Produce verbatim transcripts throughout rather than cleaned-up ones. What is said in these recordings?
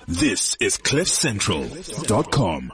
This is cliff central dot com.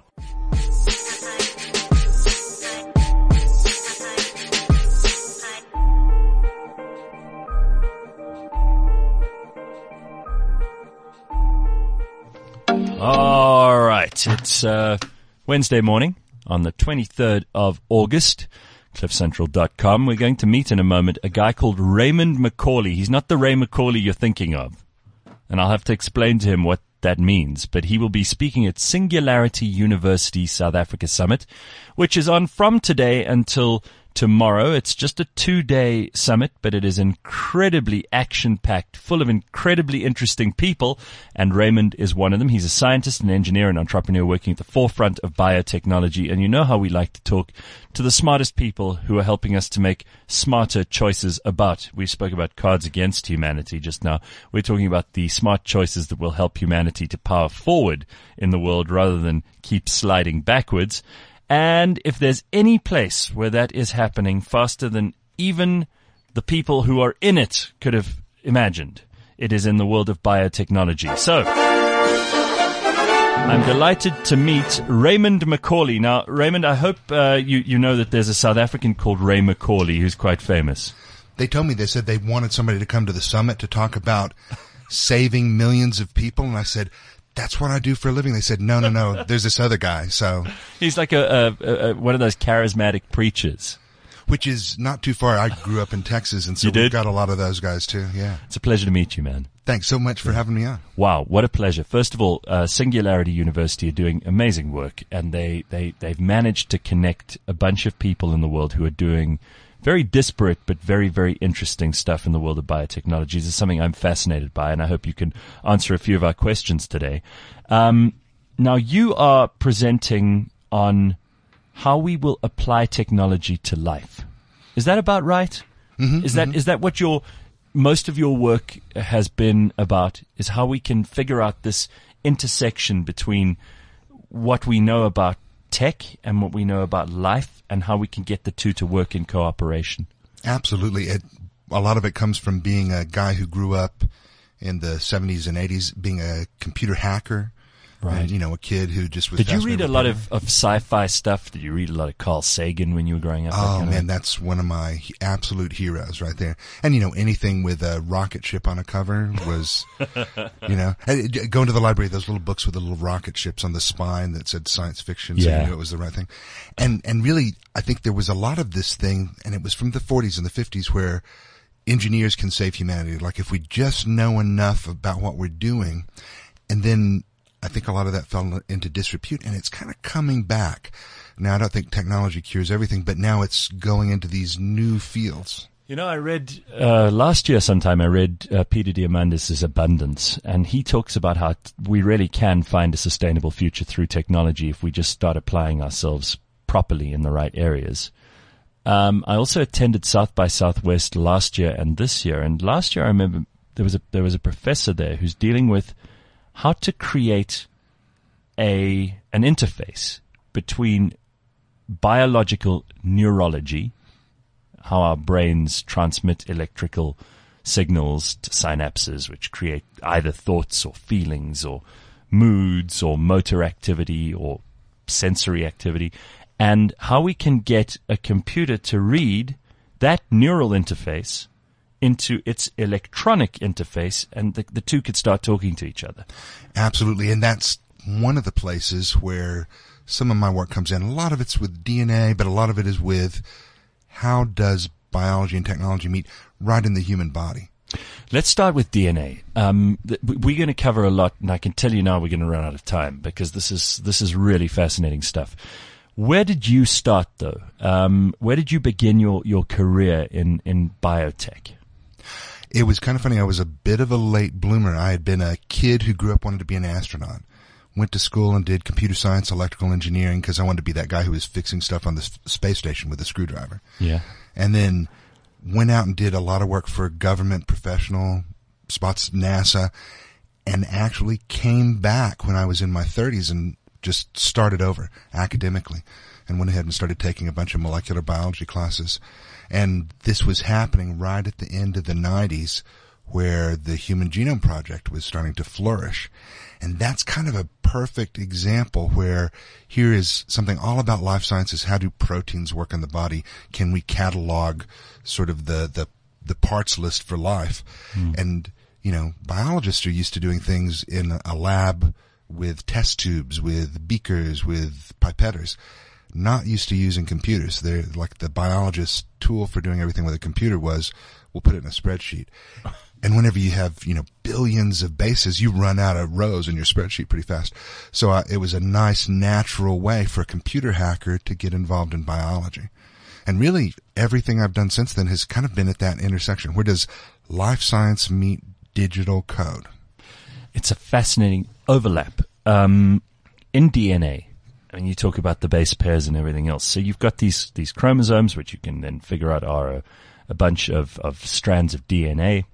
All right, it's uh, Wednesday morning on the twenty-third of August, cliff central dot com. We're going to meet in a moment a guy called Raymond McCauley. He's not the Ray McCauley you're thinking of, and I'll have to explain to him what that means, but he will be speaking at Singularity University South Africa Summit, which is on from today until tomorrow. It's just a two-day summit, but it is incredibly action-packed, full of incredibly interesting people, and Raymond is one of them. He's a scientist, an engineer, and entrepreneur working at the forefront of biotechnology, and you know how we like to talk to the smartest people who are helping us to make smarter choices about. We spoke about cards against humanity just now. We're talking about the smart choices that will help humanity to power forward in the world rather than keep sliding backwards. And if there's any place where that is happening faster than even the people who are in it could have imagined, it is in the world of biotechnology. So, I'm delighted to meet Raymond McCauley. Now, Raymond, I hope uh, you, you know that there's a South African called Ray McCauley who's quite famous. They told me, they said they wanted somebody to come to the summit to talk about saving millions of people, and I said, that's what I do for a living. They said, no, no, no, there's this other guy. So he's like a, a, a one of those charismatic preachers. Which is not too far. I grew up in Texas, and so you did? We've got a lot of those guys too. Yeah. It's a pleasure to meet you, man. Thanks so much for having me on. Wow, what a pleasure. First of all, uh, Singularity University are doing amazing work, and they, they, they've managed to connect a bunch of people in the world who are doing very disparate but very, very interesting stuff in the world of biotechnologies. This is something I'm fascinated by, and I hope you can answer a few of our questions today. Um, now, you are presenting on how we will apply technology to life. Is that about right? Mm-hmm, is that mm-hmm. is that what your most of your work has been about? Is how we can figure out this intersection between what we know about tech and what we know about life, and how we can get the two to work in cooperation? Absolutely. It, a lot of it comes from being a guy who grew up in the seventies and eighties, being a computer hacker. Right. And, you know, a kid who just was. Did you read a with lot paper. of, of sci-fi stuff? Did you read a lot of Carl Sagan when you were growing up? Oh, that man, that's one of my absolute heroes right there. And, you know, anything with a rocket ship on a cover was, you know, going to the library, those little books with the little rocket ships on the spine that said science fiction, so yeah. you knew it was the right thing. And, and really, I think there was a lot of this thing, and it was from the forties and the fifties, where engineers can save humanity. Like, if we just know enough about what we're doing, and then I think a lot of that fell into disrepute, and it's kind of coming back. Now, I don't think technology cures everything, but now it's going into these new fields. You know, I read, uh, last year sometime, I read uh, Peter Diamandis' Abundance, and he talks about how t- we really can find a sustainable future through technology if we just start applying ourselves properly in the right areas. Um, I also attended South by Southwest last year and this year, and last year I remember there was a, there was a professor there who's dealing with how to create a an interface between biological neurology, how our brains transmit electrical signals to synapses, which create either thoughts or feelings or moods or motor activity or sensory activity, and how we can get a computer to read that neural interface into its electronic interface, and the, the two could start talking to each other. Absolutely, and that's one of the places where some of my work comes in. A lot of it's with D N A, but a lot of it is with how does biology and technology meet right in the human body. Let's start with D N A. Um, th- we're going to cover a lot, and I can tell you now we're going to run out of time because this is this is really fascinating stuff. Where did you start, though? Um, where did you begin your, your career in, in biotech? It was kind of funny. I was a bit of a late bloomer. I had been a kid who grew up wanting to be an astronaut. Went to school and did computer science, electrical engineering, because I wanted to be that guy who was fixing stuff on the s- space station with a screwdriver. Yeah. And then went out and did a lot of work for government professional spots, NASA, and actually came back when I was in my thirties and just started over academically and went ahead and started taking a bunch of molecular biology classes. And this was happening right at the end of the nineties, where the Human Genome Project was starting to flourish. And that's kind of a perfect example where here is something all about life sciences. How do proteins work in the body? Can we catalog sort of the, the, the parts list for life? Mm. And, you know, biologists are used to doing things in a lab with test tubes, with beakers, with pipetters, not used to using computers. They're like the biologist's tool for doing everything with a computer was, we'll put it in a spreadsheet. And whenever you have, you know, billions of bases, you run out of rows in your spreadsheet pretty fast. So uh, it was a nice, natural way for a computer hacker to get involved in biology. And really, everything I've done since then has kind of been at that intersection. Where does life science meet digital code? It's a fascinating overlap. Um, in D N A, I mean, you talk about the base pairs and everything else. So you've got these, these chromosomes, which you can then figure out are a, a bunch of, of strands of D N A.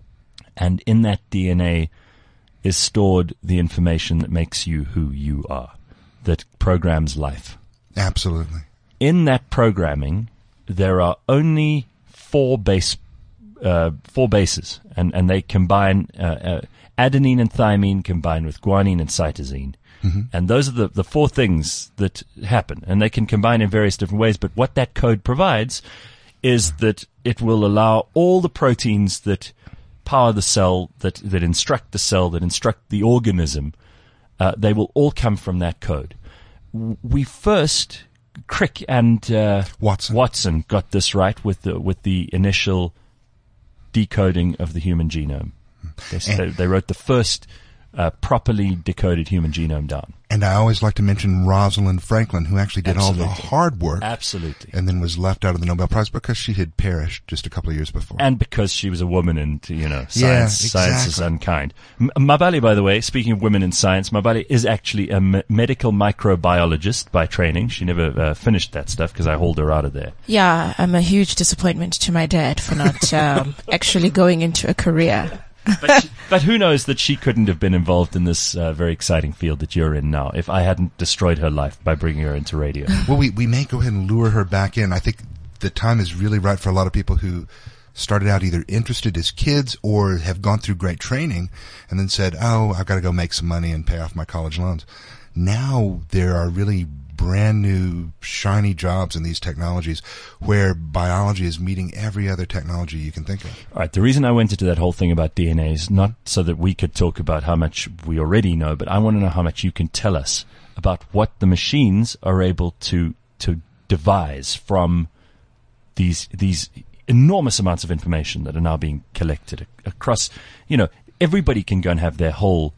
And in that D N A is stored the information that makes you who you are, that programs life. Absolutely. In that programming, there are only four base, uh, four bases, and, and they combine, uh, uh, adenine and thymine combine with guanine and cytosine. Mm-hmm. And those are the, the four things that happen, and they can combine in various different ways. But what that code provides is that it will allow all the proteins that power the cell, that, that instruct the cell, that instruct the organism, uh, they will all come from that code. We first, Crick and uh, Watson. Watson got this right with the with the initial decoding of the human genome. They, they, they wrote the first uh, properly decoded human genome down. And I always like to mention Rosalind Franklin, who actually did Absolutely. all the hard work. Absolutely. And then was left out of the Nobel Prize because she had perished just a couple of years before. And because she was a woman and, you know, science, yeah, science exactly. is unkind. M- Mabali, by the way, speaking of women in science, Mabali is actually a m- medical microbiologist by training. She never uh, finished that stuff because I hauled her out of there. Yeah, I'm a huge disappointment to my dad for not um, actually going into a career. But, she, but who knows that she couldn't have been involved in this uh, very exciting field that you're in now if I hadn't destroyed her life by bringing her into radio. Well, we, we may go ahead and lure her back in. I think the time is really right for a lot of people who started out either interested as kids or have gone through great training and then said, oh, I've got to go make some money and pay off my college loans. Now there are really brand new shiny jobs in these technologies where biology is meeting every other technology you can think of. All right. The reason I went into that whole thing about D N A is not so that we could talk about how much we already know, but I want to know how much you can tell us about what the machines are able to, to devise from these, these enormous amounts of information that are now being collected across, you know, everybody can go and have their whole,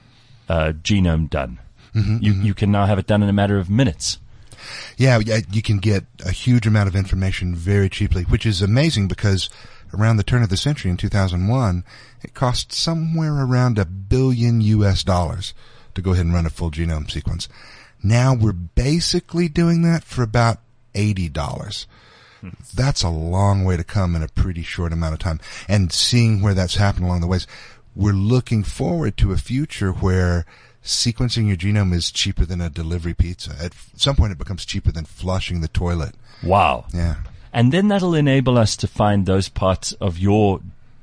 uh, genome done. Mm-hmm, you, mm-hmm. you can now have it done in a matter of minutes. Yeah, you can get a huge amount of information very cheaply, which is amazing because around the turn of the century in two thousand one, it cost somewhere around a billion U S dollars to go ahead and run a full genome sequence. Now we're basically doing that for about eighty dollars. Hmm. That's a long way to come in a pretty short amount of time. And seeing where that's happened along the ways, we're looking forward to a future where sequencing your genome is cheaper than a delivery pizza. At some point, it becomes cheaper than flushing the toilet. Wow. Yeah. And then that'll enable us to find those parts of your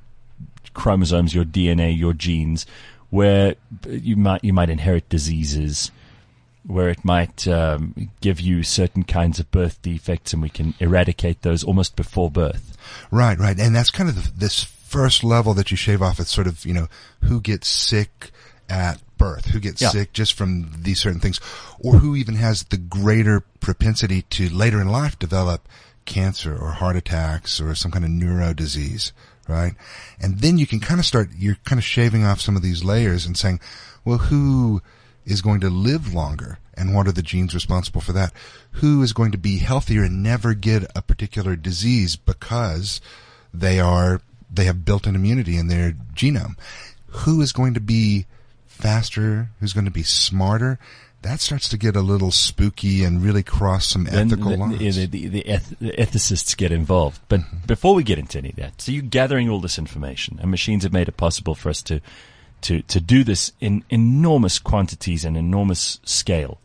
chromosomes, your D N A, your genes, where you might you might inherit diseases, where it might um, give you certain kinds of birth defects, and we can eradicate those almost before birth. Right, right. And that's kind of the, this first level that you shave off. It's sort of, you know, who gets sick at birth, who gets yeah. sick just from these certain things, or who even has the greater propensity to later in life develop cancer or heart attacks or some kind of neuro disease, right? And then you can kind of start, you're kind of shaving off some of these layers and saying, well, who is going to live longer and what are the genes responsible for that? Who is going to be healthier and never get a particular disease because they are, they have built-in immunity in their genome? Who is going to be faster, who's going to be smarter? That starts to get a little spooky and really cross some ethical then, lines. The, the, the, eth- the ethicists get involved. But mm-hmm. before we get into any of that, so you're gathering all this information, and machines have made it possible for us to to, to do this in enormous quantities and enormous scale.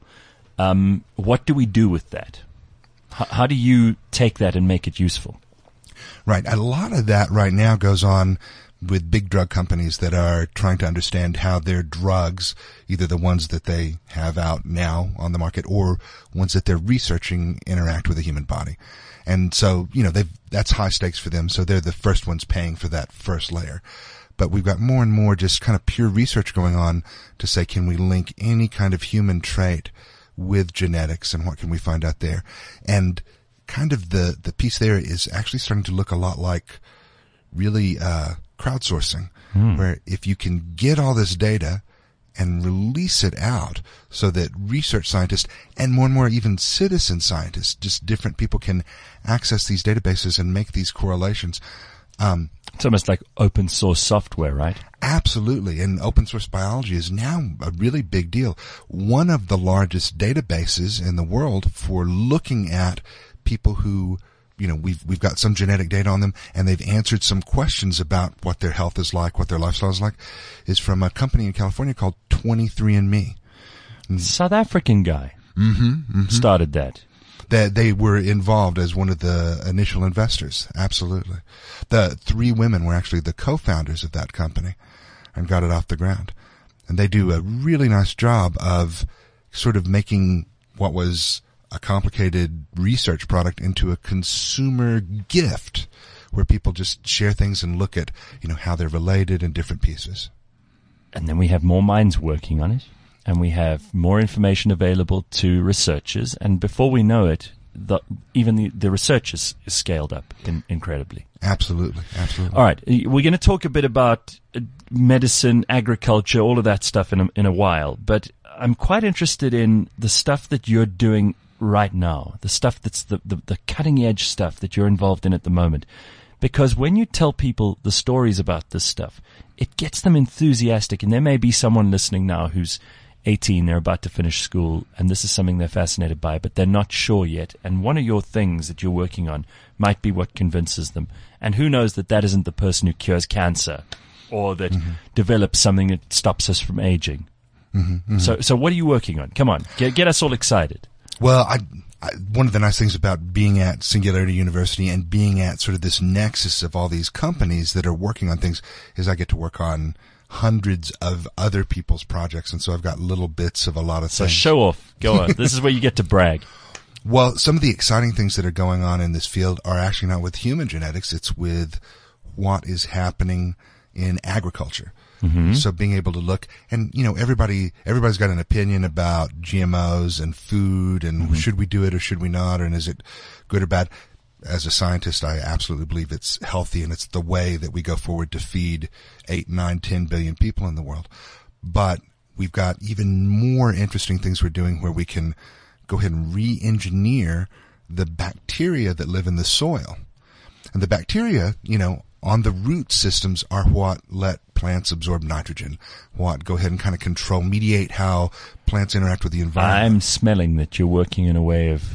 Um, what do we do with that? H- how do you take that and make it useful? Right. A lot of that right now goes on with big drug companies that are trying to understand how their drugs, either the ones that they have out now on the market or ones that they're researching, interact with the human body. And so, you know, they've, that's high stakes for them. So they're the first ones paying for that first layer. But we've got more and more just kind of pure research going on to say, can we link any kind of human trait with genetics, and what can we find out there? And kind of the, the piece there is actually starting to look a lot like really, uh, crowdsourcing, mm. where if you can get all this data and release it out so that research scientists and more and more even citizen scientists, just different people, can access these databases and make these correlations. Um, it's almost like open source software, right? Absolutely. And open source biology is now a really big deal. One of the largest databases in the world for looking at people who, you know, we've, we've got some genetic data on them and they've answered some questions about what their health is like, what their lifestyle is like, is from a company in California called twenty-three and me. South African guy mm-hmm, mm-hmm. started that. That they were involved as one of the initial investors. Absolutely. The three women were actually the co-founders of that company and got it off the ground. And they do a really nice job of sort of making what was a complicated research product into a consumer gift where people just share things and look at, you know, how they're related in different pieces. And then we have more minds working on it. And we have more information available to researchers. And before we know it, the, even the, the research is, is scaled up in, incredibly. Absolutely. Absolutely. All right. We're going to talk a bit about medicine, agriculture, all of that stuff in a, in a while. But I'm quite interested in the stuff that you're doing right now, the stuff that's the, the, the cutting edge stuff that you're involved in at the moment. Because when you tell people the stories about this stuff, it gets them enthusiastic. And there may be someone listening now who's eighteen, they're about to finish school, and this is something they're fascinated by, but they're not sure yet. And one of your things that you're working on might be what convinces them. And who knows that that isn't the person who cures cancer or that mm-hmm. develops something that stops us from aging. Mm-hmm, mm-hmm. So, so what are you working on? Come on, get, get us all excited. Well, I, I, one of the nice things about being at Singularity University and being at sort of this nexus of all these companies that are working on things is I get to work on hundreds of other people's projects, and so I've got little bits of a lot of so things. So show off. Go on. This is where you get to brag. Well, some of the exciting things that are going on in this field are actually not with human genetics. It's with what is happening in agriculture. Mm-hmm. So being able to look, and you know, everybody, everybody's got an opinion about G M Os and food, and mm-hmm. should we do it or should we not, and is it good or bad? As a scientist, I absolutely believe it's healthy and it's the way that we go forward to feed eight, nine, ten billion people in the world. But we've got even more interesting things we're doing where we can go ahead and re-engineer the bacteria that live in the soil. And the bacteria, you know, on the root systems are what let plants absorb nitrogen, what go ahead and kind of control, mediate how plants interact with the environment. I'm smelling that you're working in a way of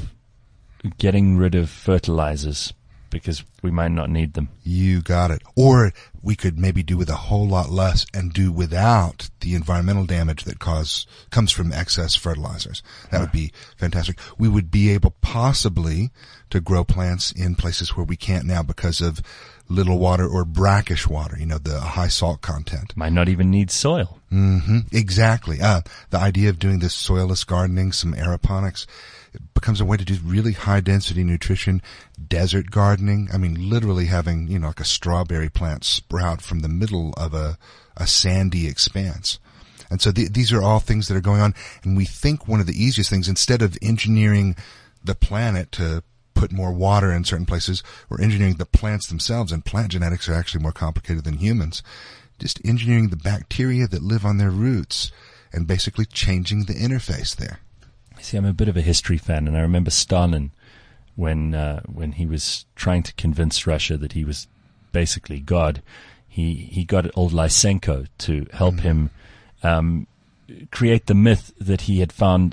getting rid of fertilizers because we might not need them. You got it. Or we could maybe do with a whole lot less and do without the environmental damage that cause comes from excess fertilizers. That huh. would be fantastic. We would be able possibly to grow plants in places where we can't now because of little water or brackish water, you know, the high salt content. Might not even need soil. Mm-hmm. Exactly. Uh, the idea of doing this soilless gardening, some aeroponics, it becomes a way to do really high density nutrition, desert gardening. I mean, literally having, you know, like a strawberry plant sprout from the middle of a, a sandy expanse. And so th- these are all things that are going on. And we think one of the easiest things, instead of engineering the planet to put more water in certain places, we're engineering the plants themselves, and plant genetics are actually more complicated than humans. Just engineering the bacteria that live on their roots and basically changing the interface there. See, I'm a bit of a history fan, and I remember Stalin when uh, when he was trying to convince Russia that he was basically God. He he got old Lysenko to help mm-hmm. him um, create the myth that he had found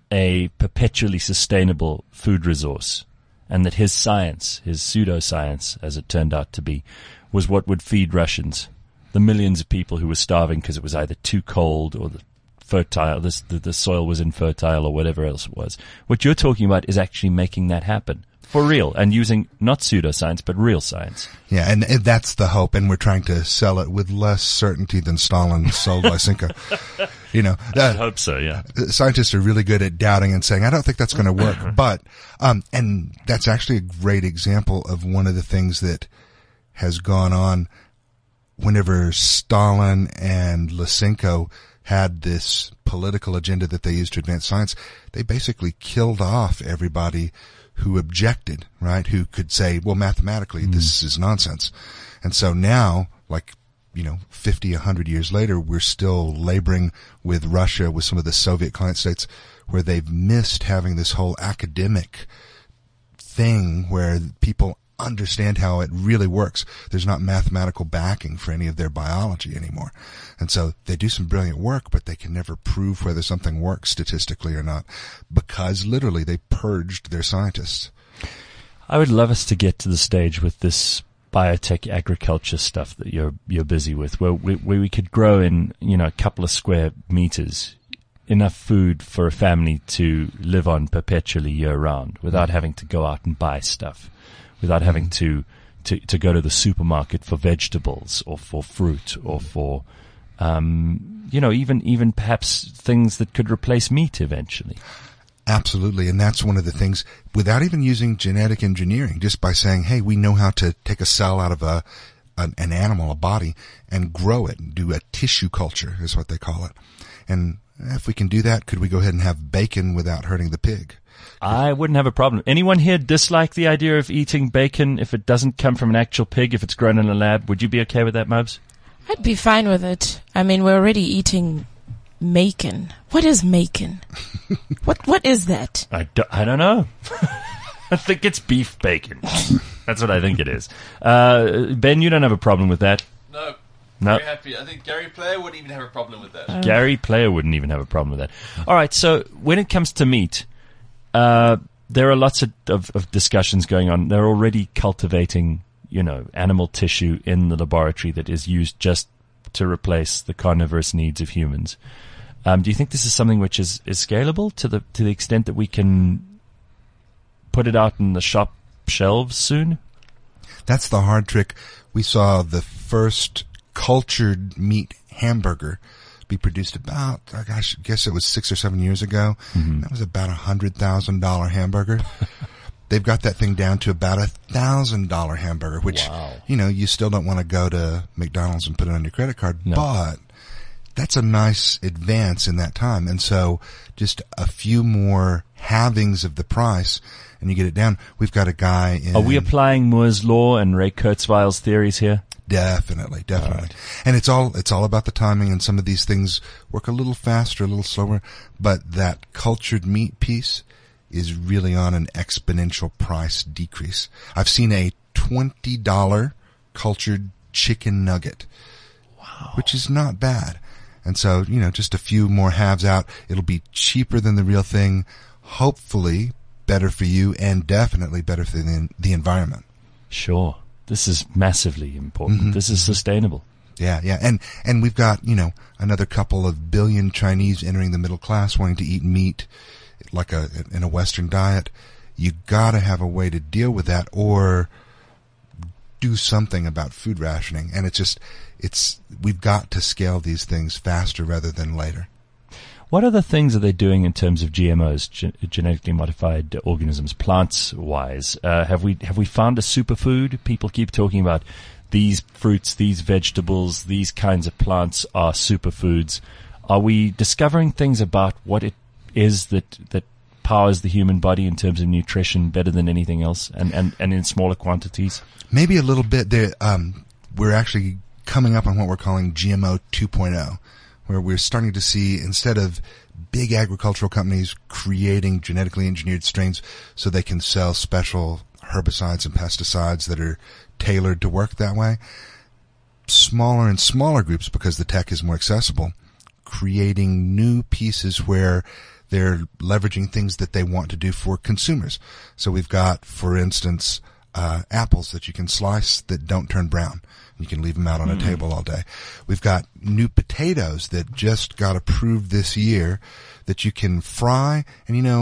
a perpetually sustainable food resource, and that his science, his pseudoscience, as it turned out to be, was what would feed Russians, the millions of people who were starving because it was either too cold or the fertile, this, the, the soil was infertile or whatever else it was. What you're talking about is actually making that happen. for real and using not pseudoscience, but real science. Yeah, and, and that's the hope, and we're trying to sell it with less certainty than Stalin sold Lysenko. You know, I hope so, yeah. Scientists are really good at doubting and saying, I don't think that's going to work. But, um, and that's actually a great example of one of the things that has gone on whenever Stalin and Lysenko had this political agenda that they used to advance science. They basically killed off everybody who objected, right? Who could say, well, mathematically, mm. this is nonsense. And so now, like, you know, fifty, a hundred years later, we're still laboring with Russia, with some of the Soviet client states, where they've missed having this whole academic thing where people understand how it really works. There's not mathematical backing for any of their biology anymore. And so they do some brilliant work, but they can never prove whether something works statistically or not, because literally they purged their scientists. I would love us to get to the stage with this biotech agriculture stuff that you're you're busy with, where we, where we could grow in, you know, a couple of square meters enough food for a family to live on perpetually year round without having to go out and buy stuff, without having to, to, to go to the supermarket for vegetables or for fruit or for, um, you know, even, even perhaps things that could replace meat eventually. Absolutely. And that's one of the things, without even using genetic engineering, just by saying, hey, we know how to take a cell out of a, an, an animal, a body, and grow it and do a tissue culture is what they call it. And if we can do that, could we go ahead and have bacon without hurting the pig? I wouldn't have a problem. Anyone here dislike the idea of eating bacon if it doesn't come from an actual pig, if it's grown in a lab? Would you be okay with that, Mubs? I'd be fine with it. I mean, we're already eating macon. What is macon? what What is that? I, do, I don't know. I think it's beef bacon. That's what I think it is. Uh, Ben, you don't have a problem with that? No. No. Very happy. I think Gary Player wouldn't even have a problem with that. Oh. Gary Player wouldn't even have a problem with that. All right, so when it comes to meat, uh, there are lots of, of, of discussions going on. They're already cultivating, you know, animal tissue in the laboratory that is used just to replace the carnivorous needs of humans. Um, do you think this is something which is, is scalable to the to the extent that we can put it out in the shop shelves soon? That's the hard trick. We saw the first cultured meat hamburger be produced about, I guess it was six or seven years ago. Mm-hmm. That was about a hundred thousand dollar hamburger. They've got that thing down to about a thousand dollar hamburger, which, wow. you know, you still don't want to go to McDonald's and put it on your credit card, no. but that's a nice advance in that time. And so just a few more halvings of the price and you get it down. We've got a guy in... Are we applying Moore's law and Ray Kurzweil's theories here? Definitely, definitely. Right. And it's all, it's all about the timing, and some of these things work a little faster, a little slower, but that cultured meat piece is really on an exponential price decrease. I've seen a twenty dollar cultured chicken nugget. Wow. Which is not bad. And so, you know, just a few more halves out, it'll be cheaper than the real thing, hopefully better for you, and definitely better for the, the environment. Sure. This is massively important. Mm-hmm. This is sustainable. Yeah, yeah. And, and we've got, you know, another couple of billion Chinese entering the middle class wanting to eat meat like a, in a Western diet. You gotta have a way to deal with that or do something about food rationing. And it's just, it's, we've got to scale these things faster rather than later. What other things are they doing in terms of G M Os, gen- genetically modified organisms, plants-wise? Uh, have we have we found a superfood? People keep talking about these fruits, these vegetables, these kinds of plants are superfoods. Are we discovering things about what it is that that powers the human body in terms of nutrition better than anything else, and, and, and in smaller quantities? Maybe a little bit. There, um, we're actually coming up on what we're calling G M O two point oh. Where we're starting to see, instead of big agricultural companies creating genetically engineered strains so they can sell special herbicides and pesticides that are tailored to work that way, smaller and smaller groups, because the tech is more accessible, creating new pieces where they're leveraging things that they want to do for consumers. So we've got, for instance, uh, apples that you can slice that don't turn brown. You can leave them out on a mm. table all day. We've got new potatoes that just got approved this year that you can fry. And, you know,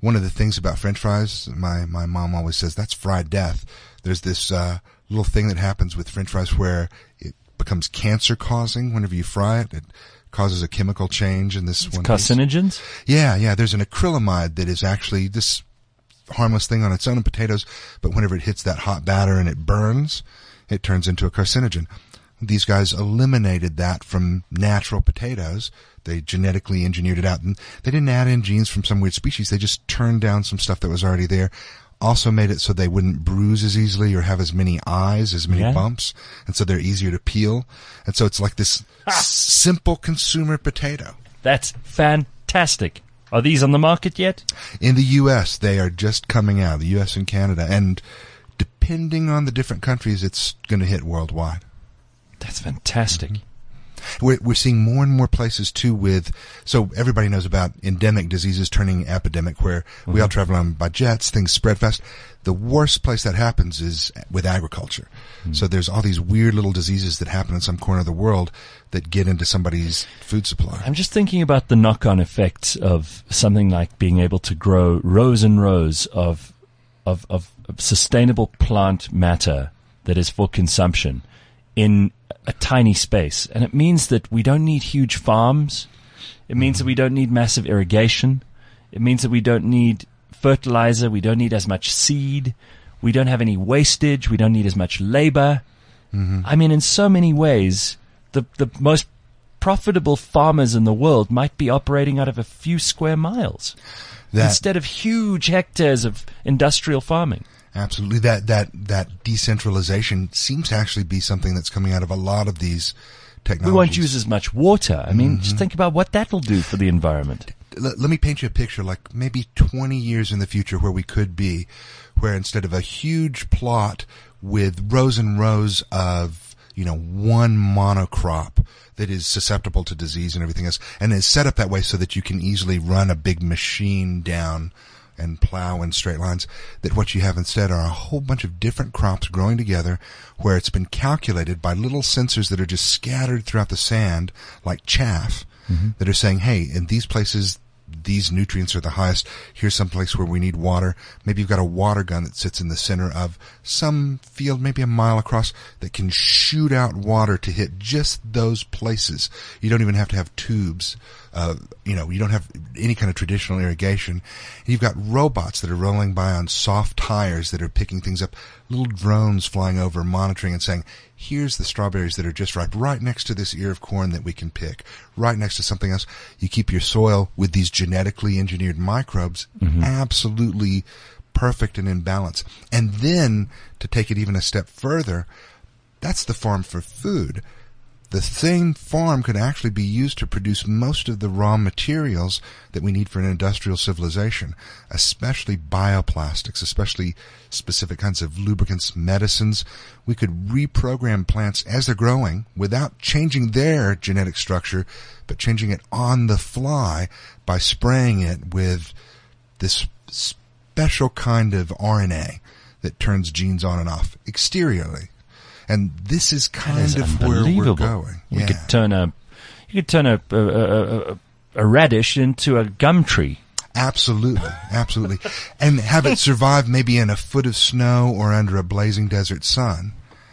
one of the things about French fries, my, my mom always says, that's fried death. There's this, uh, little thing that happens with French fries where it becomes cancer causing whenever you fry it. It causes a chemical change in this It's one. carcinogens? Piece. Yeah, yeah. There's an acrylamide that is actually this harmless thing on its own in potatoes, but whenever it hits that hot batter and it burns, it turns into a carcinogen. These guys eliminated that from natural potatoes. They genetically engineered it out, and they didn't add in genes from some weird species. They just turned down some stuff that was already there. Also made it so they wouldn't bruise as easily or have as many eyes, as many Yeah. bumps, and so they're easier to peel. And so it's like this s- simple consumer potato. That's fantastic. Are these on the market yet? In the U S, they are just coming out, the U S and Canada, and depending on the different countries, it's going to hit worldwide. That's fantastic. We're, we're seeing more and more places too with, so everybody knows about endemic diseases turning epidemic where mm-hmm. we all travel on by jets, things spread fast. The worst place that happens is with agriculture. Mm-hmm. So there's all these weird little diseases that happen in some corner of the world that get into somebody's food supply. I'm just thinking about the knock-on effects of something like being able to grow rows and rows of, of, of, of sustainable plant matter that is for consumption in a tiny space. And it means that we don't need huge farms. It means that we don't need massive irrigation. It means that we don't need fertilizer. We don't need as much seed. We don't have any wastage. We don't need as much labor. Mm-hmm. I mean, in so many ways, the, the most profitable farmers in the world might be operating out of a few square miles that, instead of huge hectares of industrial farming. Absolutely. That, that, that decentralization seems to actually be something that's coming out of a lot of these technologies. We won't use as much water. I mean, mm-hmm. just think about what that will do for the environment. Let, let me paint you a picture, like maybe twenty years in the future where we could be, where instead of a huge plot with rows and rows of, you know, one monocrop that is susceptible to disease and everything else, and is set up that way so that you can easily run a big machine down and plow in straight lines, that what you have instead are a whole bunch of different crops growing together where it's been calculated by little sensors that are just scattered throughout the sand like chaff mm-hmm. that are saying, hey, in these places, these nutrients are the highest. Here's some place where we need water. Maybe you've got a water gun that sits in the center of some field, maybe a mile across, that can shoot out water to hit just those places. You don't even have to have tubes. Uh, you know, you don't have any kind of traditional irrigation. And you've got robots that are rolling by on soft tires that are picking things up, little drones flying over, monitoring and saying, here's the strawberries that are just ripe right next to this ear of corn that we can pick, right next to something else. You keep your soil with these genetically engineered microbes mm-hmm. absolutely perfect and in balance. And then, to take it even a step further, that's the farm for food. The same farm could actually be used to produce most of the raw materials that we need for an industrial civilization, especially bioplastics, especially specific kinds of lubricants, medicines. We could reprogram plants as they're growing without changing their genetic structure, but changing it on the fly by spraying it with this special kind of R N A that turns genes on and off exteriorly. And this is kind is of where we're going. We yeah. could turn a, you could turn a, a, a, a radish into a gum tree. Absolutely, absolutely. And have it survive maybe in a foot of snow or under a blazing desert sun.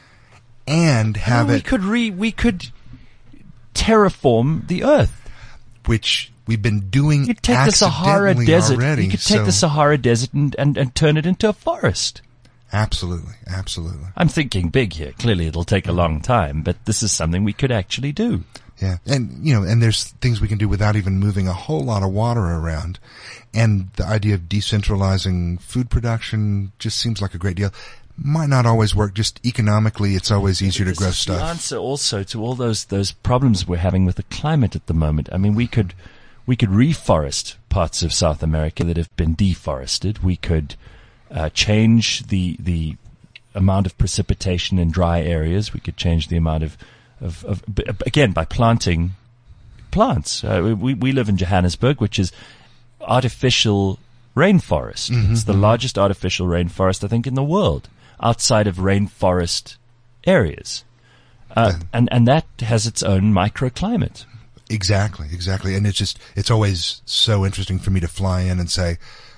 And have well, we it... We could re, we could terraform the earth. Which we've been doing you could take the Sahara Desert, already. You could take so. the Sahara Desert and, and, and turn it into a forest. Absolutely, absolutely. I'm thinking big here. Clearly it'll take a long time, but this is something we could actually do. Yeah. And, you know, and there's things we can do without even moving a whole lot of water around. And the idea of decentralizing food production just seems like a great deal. Might not always work. Just economically, it's always easier to grow stuff. The answer also to all those, those problems we're having with the climate at the moment. I mean, we could, we could reforest parts of South America that have been deforested. We could, Uh, change the the amount of precipitation in dry areas. We could change the amount of, of, of b- again, by planting plants. Uh, we, we live in Johannesburg, which is artificial rainforest. Mm-hmm. It's the largest artificial rainforest, I think, in the world, outside of rainforest areas. Uh, and, and that has its own microclimate. Exactly, exactly. And it's just, it's always so interesting for me to fly in and say,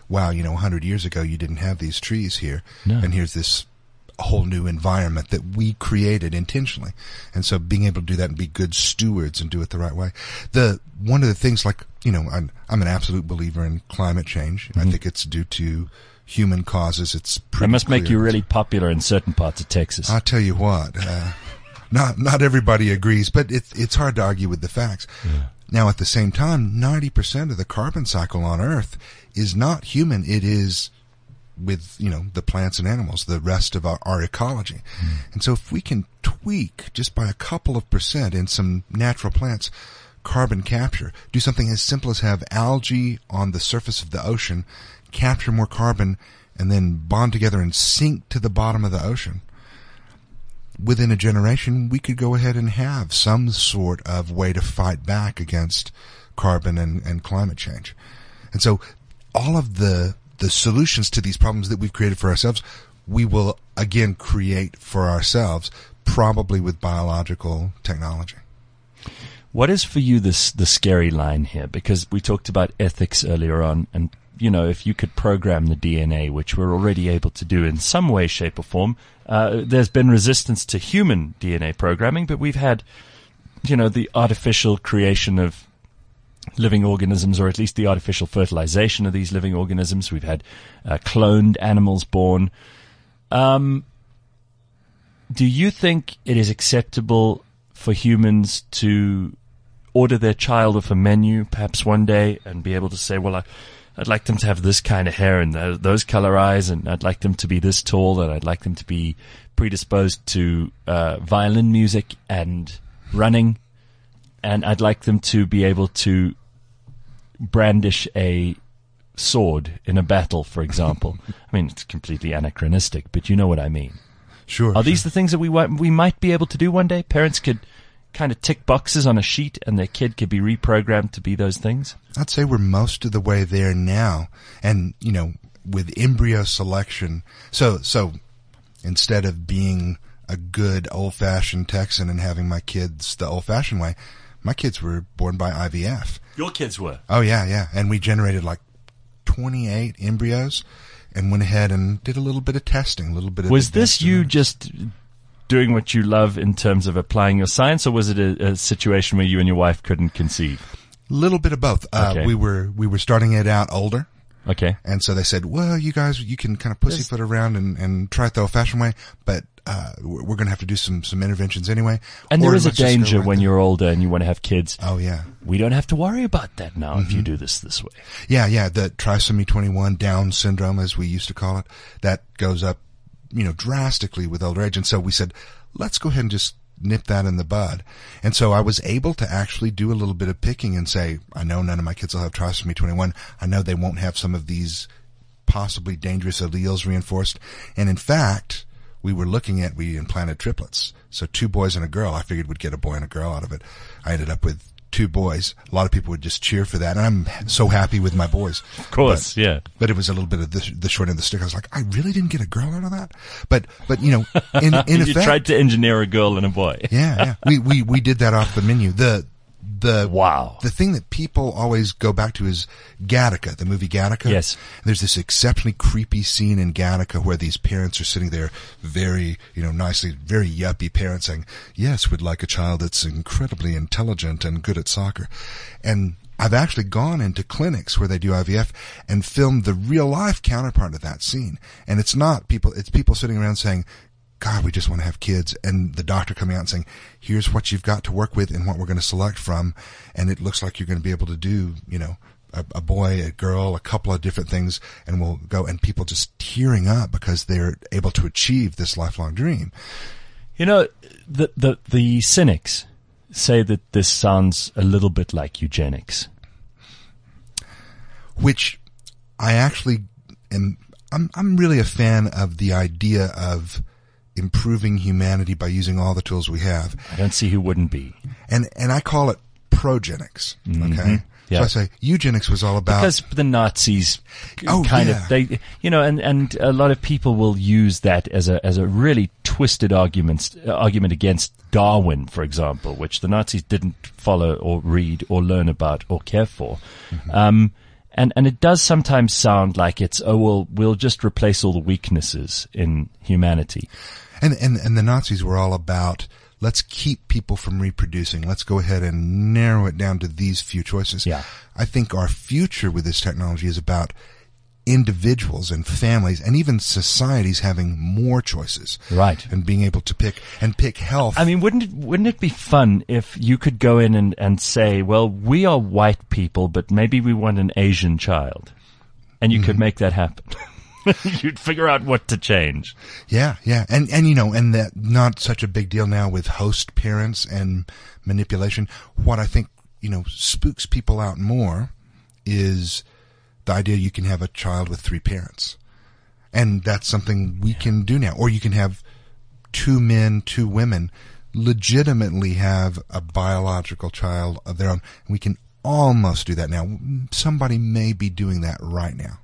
wow, you know, a hundred years ago you didn't have these trees here, No. and here's this whole new environment that we created intentionally. And so being able to do that and be good stewards and do it the right way. The one of the things, like, you know, I'm, I'm an absolute believer in climate change. Mm-hmm. I think it's due to human causes. It's pretty It must make clear. you really popular in certain parts of Texas. I'll tell you what, uh, not not everybody agrees, but it's it's hard to argue with the facts. Yeah. Now, at the same time, ninety percent of the carbon cycle on Earth is not human. It is with, you know, the plants and animals, the rest of our, our ecology. Mm. And so if we can tweak just by a couple of percent in some natural plants carbon capture, do something as simple as have algae on the surface of the ocean capture more carbon and then bond together and sink to the bottom of the ocean, within a generation we could go ahead and have some sort of way to fight back against carbon and, and climate change. And so all of the the solutions to these problems that we've created for ourselves, we will again create for ourselves, probably with biological technology. What is for you this the scary line here? Because we talked about ethics earlier on, and you know, if you could program the D N A, which we're already able to do in some way, shape, or form, uh, there's been resistance to human D N A programming, but we've had, you know, the artificial creation of living organisms, or at least the artificial fertilization of these living organisms. We've had uh, cloned animals born. Um, do you think it is acceptable for humans to order their child off a menu, perhaps one day, and be able to say, well, I, I'd like them to have this kind of hair and th- those color eyes, and I'd like them to be this tall, and I'd like them to be predisposed to uh, violin music and running, and I'd like them to be able to brandish a sword in a battle, for example. I mean, it's completely anachronistic, but you know what I mean. Sure. Are sure. these the things that we wa- we might be able to do one day? Parents could kind of tick boxes on a sheet, and their kid could be reprogrammed to be those things? I'd say we're most of the way there now. And, you know, with embryo selection, so so instead of being a good old-fashioned Texan and having my kids the old-fashioned way, my kids were born by I V F. Your kids were? Oh, yeah, yeah. And we generated like twenty-eight embryos and went ahead and did a little bit of testing, a little bit of... Was this you advanced just doing what you love in terms of applying your science, or was it a, a situation where you and your wife couldn't conceive? A little bit of both. Uh, Okay. we were we were starting it out older. Okay. And so they said, well, you guys, you can kind of pussyfoot around and, and try it the old-fashioned way, but uh, we're going to have to do some, some interventions anyway. And there Or is a let's just go danger right when there. you're older and you want to have kids. Oh, yeah. We don't have to worry about that now if you Mm-hmm. do this this way. Yeah, yeah, the trisomy twenty-one Down syndrome, as we used to call it, that goes up, you know, drastically with older age. And so we said, let's go ahead and just nip that in the bud. And so I was able to actually do a little bit of picking and say, I know none of my kids will have trisomy twenty-one. I know they won't have some of these possibly dangerous alleles reinforced. And in fact, we were looking at, we implanted triplets. So two boys and a girl. I figured we'd get a boy and a girl out of it. I ended up with two boys. A lot of people would just cheer for that. And I'm so happy with my boys. Of course, But- yeah. But it was a little bit of the, the short end of the stick. I was like, I really didn't get a girl out of that. But, but, you know, in, in you effect, tried to engineer a girl and a boy. yeah, yeah, we, we, we did that off the menu. The, the, Wow. the thing that people always go back to is Gattaca, the movie Gattaca. Yes. There's this exceptionally creepy scene in Gattaca where these parents are sitting there very, you know, nicely, very yuppie parents saying, yes, we'd like a child that's incredibly intelligent and good at soccer. And I've actually gone into clinics where they do I V F and filmed the real life counterpart of that scene. And it's not people, it's people sitting around saying, God, we just want to have kids. And the doctor coming out and saying, here's what you've got to work with and what we're going to select from. And it looks like you're going to be able to do, you know, a, a boy, a girl, a couple of different things. And we'll go, and people just tearing up because they're able to achieve this lifelong dream. You know, the, the, the cynics say that this sounds a little bit like eugenics. Which I actually am, I'm, I'm really a fan of the idea of improving humanity by using all the tools we have. I don't see who wouldn't be. And, and I call it progenics. Okay. Yeah. So I say eugenics was all about, Because the Nazis Oh, kind yeah. of, they, you know, and, and a lot of people will use that as a, as a really twisted argument, argument against Darwin, for example, which the Nazis didn't follow or read or learn about or care for. Mm-hmm. Um, And, and it does sometimes sound like it's, oh, well, we'll just replace all the weaknesses in humanity. And, and, and the Nazis were all about, let's keep people from reproducing. Let's go ahead and narrow it down to these few choices. Yeah. I think our future with this technology is about individuals and families and even societies having more choices. Right. And being able to pick and pick health. I mean, wouldn't it, wouldn't it be fun if you could go in and, and say, well, we are white people, but maybe we want an Asian child. And you mm-hmm. could make that happen. You'd figure out what to change. Yeah, yeah. And, and, you know, and that not such a big deal now with host parents and manipulation. What I think, you know, spooks people out more is the idea you can have a child with three parents. And that's something we can do now. Or you can have two men, two women legitimately have a biological child of their own. We can almost do that now. Somebody may be doing that right now.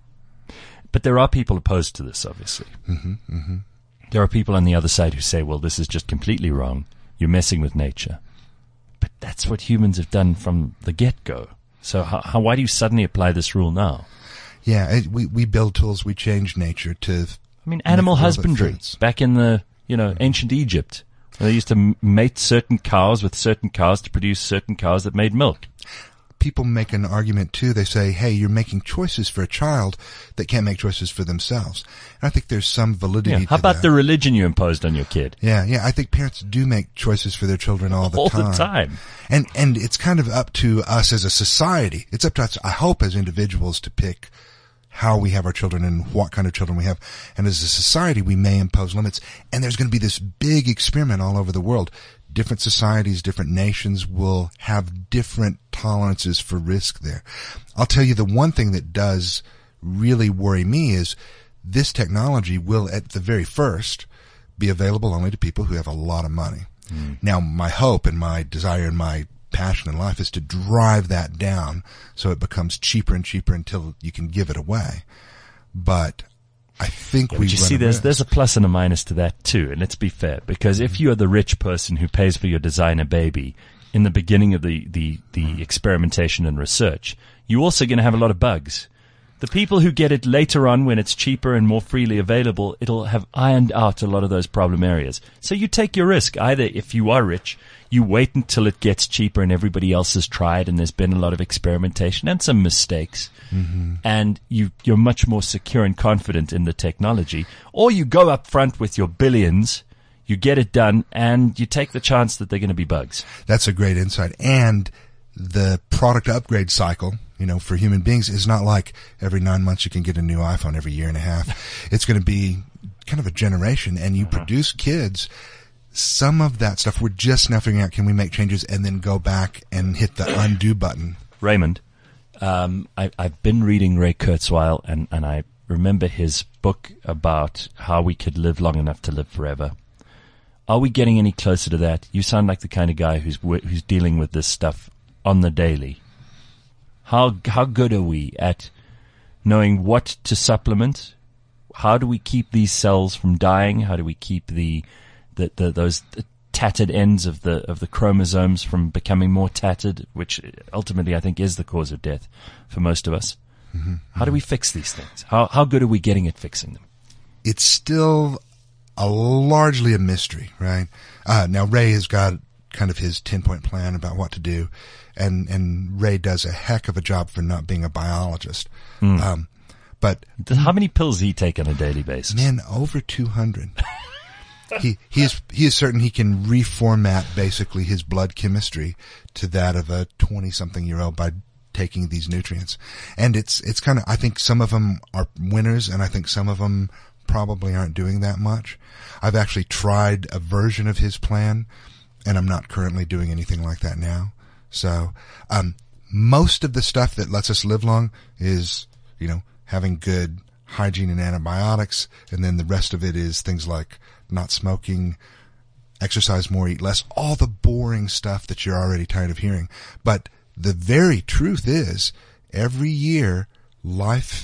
But there are people opposed to this, obviously. Mm-hmm, mm-hmm. There are people on the other side who say, well, this is just completely wrong. You're messing with nature. But that's what humans have done from the get-go. So how, how, why do you suddenly apply this rule now? Yeah, it, we, we build tools, we change nature to... I mean, animal husbandry. Back in the, you know, ancient Egypt, they used to mate certain cows with certain cows to produce certain cows that made milk. People make an argument too. They say, hey, you're making choices for a child that can't make choices for themselves. And I think there's some validity yeah. to How about that. the religion you imposed on your kid? Yeah, yeah. I think parents do make choices for their children all the all time. All the time. And, and it's kind of up to us as a society. It's up to us, I hope, as individuals to pick how we have our children and what kind of children we have. And as a society, we may impose limits. And there's going to be this big experiment all over the world. Different societies, different nations will have different tolerances for risk there. I'll tell you the one thing that does really worry me is this technology will, at the very first, be available only to people who have a lot of money. Mm. Now, my hope and my desire and my passion in life is to drive that down so it becomes cheaper and cheaper until you can give it away. But I think yeah, we you run see, a there's risk. there's a plus and a minus to that too. And let's be fair, because if you are the rich person who pays for your designer baby in the beginning of the the the experimentation and research, you're also going to have a lot of bugs. The people who get it later on when it's cheaper and more freely available, it'll have ironed out a lot of those problem areas. So you take your risk. Either if you are rich, you wait until it gets cheaper and everybody else has tried and there's been a lot of experimentation and some mistakes. Mm-hmm. And you, you're much more secure and confident in the technology. Or you go up front with your billions, you get it done, and you take the chance that they're going to be bugs. That's a great insight. And the product upgrade cycle, you know, for human beings is not like every nine months you can get a new iPhone every year and a half. It's going to be kind of a generation, and you uh-huh. produce kids. Some of that stuff we're just now figuring out, can we make changes and then go back and hit the undo button? Raymond, um, I, I've been reading Ray Kurzweil, and, and I remember his book about how we could live long enough to live forever. Are we getting any closer to that? You sound like the kind of guy who's who's dealing with this stuff on the daily. How how good are we at knowing what to supplement? How do we keep these cells from dying? How do we keep the the, the those tattered ends of the of the chromosomes from becoming more tattered, which ultimately I think is the cause of death for most of us? Mm-hmm. How do we fix these things? How how good are we getting at fixing them? It's still a largely a mystery, right? Uh, now Ray has got kind of his ten-point plan about what to do, and and Ray does a heck of a job for not being a biologist. Mm. Um, but how many pills does he take on a daily basis? Man, over two hundred. he he is he is certain he can reformat basically his blood chemistry to that of a twenty-something-year-old by taking these nutrients. And it's it's kind of, I think some of them are winners, and I think some of them probably aren't doing that much. I've actually tried a version of his plan, and I'm not currently doing anything like that now. So, um, most of the stuff that lets us live long is, you know, having good hygiene and antibiotics, and then the rest of it is things like not smoking, exercise more, eat less, all the boring stuff that you're already tired of hearing. But the very truth is, every year, life,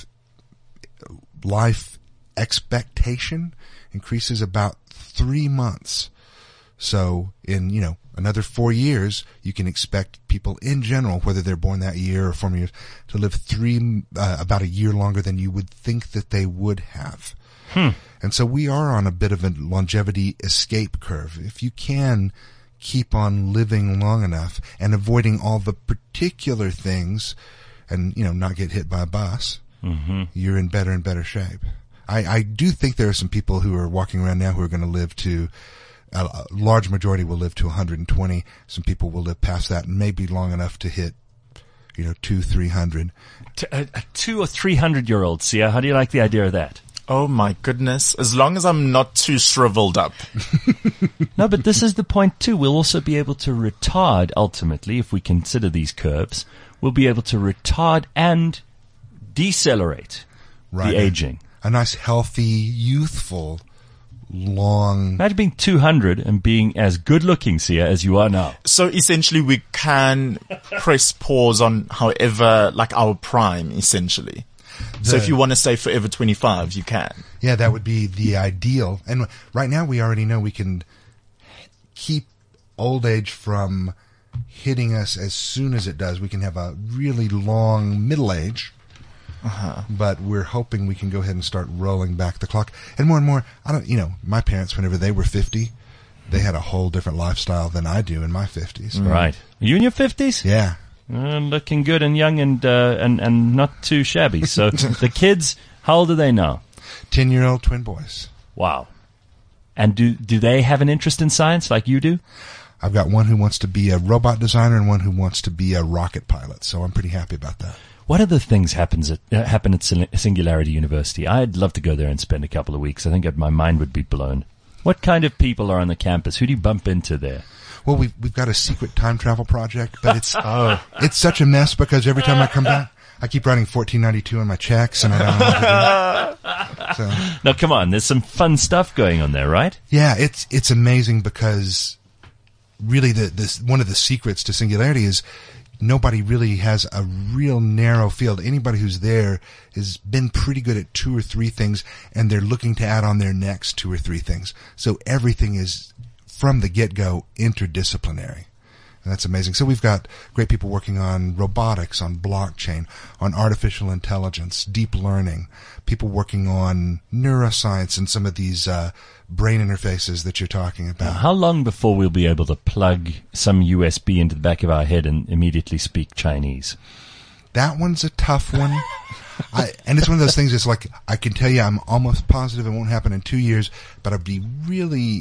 life expectation increases about three months. So in, you know, another four years, you can expect people in general, whether they're born that year or four years, to live three, uh, about a year longer than you would think that they would have. Hmm. And so we are on a bit of a longevity escape curve. If you can keep on living long enough and avoiding all the particular things and, you know, not get hit by a bus, mm-hmm. you're in better and better shape. I, I do think there are some people who are walking around now who are going to live to, a, a large majority will live to one hundred twenty. Some people will live past that and maybe long enough to hit, you know, two, three hundred. A, a two or three hundred year old, Sia, how do you like the idea of that? Oh my goodness. As long as I'm not too shriveled up. No, but this is the point too. We'll also be able to retard ultimately, if we consider these curves, we'll be able to retard and decelerate Right. the aging. A nice, healthy, youthful, long... Imagine being two hundred and being as good looking, Sia, as you are now. So essentially we can press pause on however, like our prime, essentially. So The- if you want to say forever twenty-five, you can. Yeah, that would be the ideal. And right now we already know we can keep old age from hitting us as soon as it does. We can have a really long middle age. Uh-huh. But we're hoping we can go ahead and start rolling back the clock. And more and more, I don't, you know, my parents, whenever they were fifty, they had a whole different lifestyle than I do in my fifties. Right. Are you in your fifties? Yeah. Uh, looking good and young and, uh, and, and not too shabby. So the kids, how old are they now? Ten-year-old twin boys. Wow. And do, do they have an interest in science like you do? I've got one who wants to be a robot designer and one who wants to be a rocket pilot. So I'm pretty happy about that. What other things happens at, uh, happen at Sil- Singularity University? I'd love to go there and spend a couple of weeks. I think that my mind would be blown. What kind of people are on the campus? Who do you bump into there? Well, we've, we've got a secret time travel project, but it's, oh. it's such a mess because every time I come back, I keep writing fourteen ninety-two on my checks and I don't know what to do. So, Now, come on. There's some fun stuff going on there, right? yeah, it's, it's amazing because really the, this, one of the secrets to Singularity is nobody really has a real narrow field. Anybody who's there has been pretty good at two or three things, and they're looking to add on their next two or three things. So everything is, from the get-go, interdisciplinary. And that's amazing. So we've got great people working on robotics, on blockchain, on artificial intelligence, deep learning, people working on neuroscience and some of these uh, brain interfaces that you're talking about. How long before we'll be able to plug some U S B into the back of our head and immediately speak Chinese? That one's a tough one. I, and it's one of those things that's like, I can tell you I'm almost positive it won't happen in two years, but I'd be really,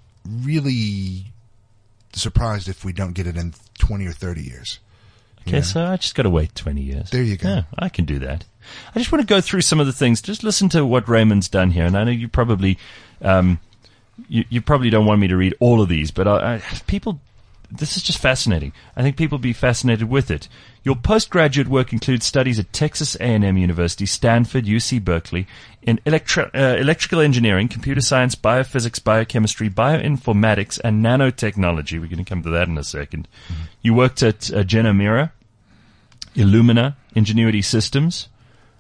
really surprised if we don't get it in twenty or thirty years. Okay, Yeah. so I just got to wait twenty years. There you go. Yeah, I can do that. I just want to go through some of the things. Just listen to what Raymond's done here, and I know you probably, um, you, you probably don't want me to read all of these, but I, I, people, this is just fascinating. I think people will be fascinated with it. Your postgraduate work includes studies at Texas A and M University, Stanford, U C Berkeley, in electri- uh, electrical engineering, computer science, biophysics, biochemistry, bioinformatics, and nanotechnology. We're going to come to that in a second. Mm-hmm. You worked at uh, Genamira, Illumina, Ingenuity Systems,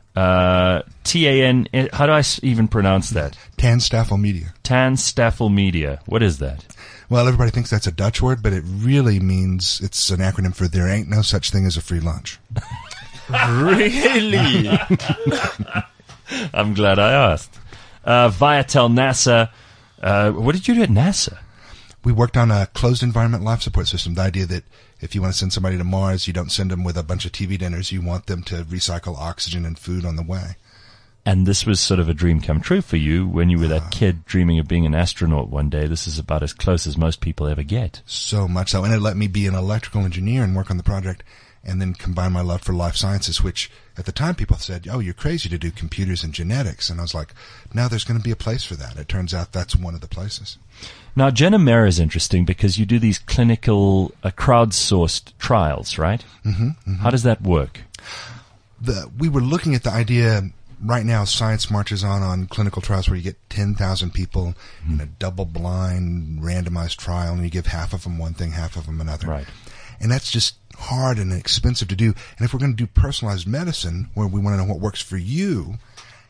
uh, T A N, how do I s- even pronounce that? Tan Staffel Media. Tan Staffel Media. What is that? Well, everybody thinks that's a Dutch word, but it really means, it's an acronym for there ain't no such thing as a free lunch. Really? I'm glad I asked. Uh, Viatel, NASA. Uh, what did you do at NASA? We worked on a closed environment life support system. The idea that if you want to send somebody to Mars, you don't send them with a bunch of T V dinners. You want them to recycle oxygen and food on the way. And this was sort of a dream come true for you when you were that kid dreaming of being an astronaut one day. This is about as close as most people ever get. So much so. And it let me be an electrical engineer and work on the project and then combine my love for life sciences, which at the time people said, oh, you're crazy to do computers and genetics. And I was like, no, there's going to be a place for that. It turns out that's one of the places. Now, Genamera is interesting because you do these clinical uh, crowdsourced trials, right? Mm-hmm, mm-hmm. How does that work? The, we were looking at the idea. Right now, science marches on on clinical trials where you get ten thousand people mm-hmm. in a double-blind, randomized trial, and you give half of them one thing, half of them another. Right. And that's just hard and expensive to do. And if we're going to do personalized medicine, where we want to know what works for you,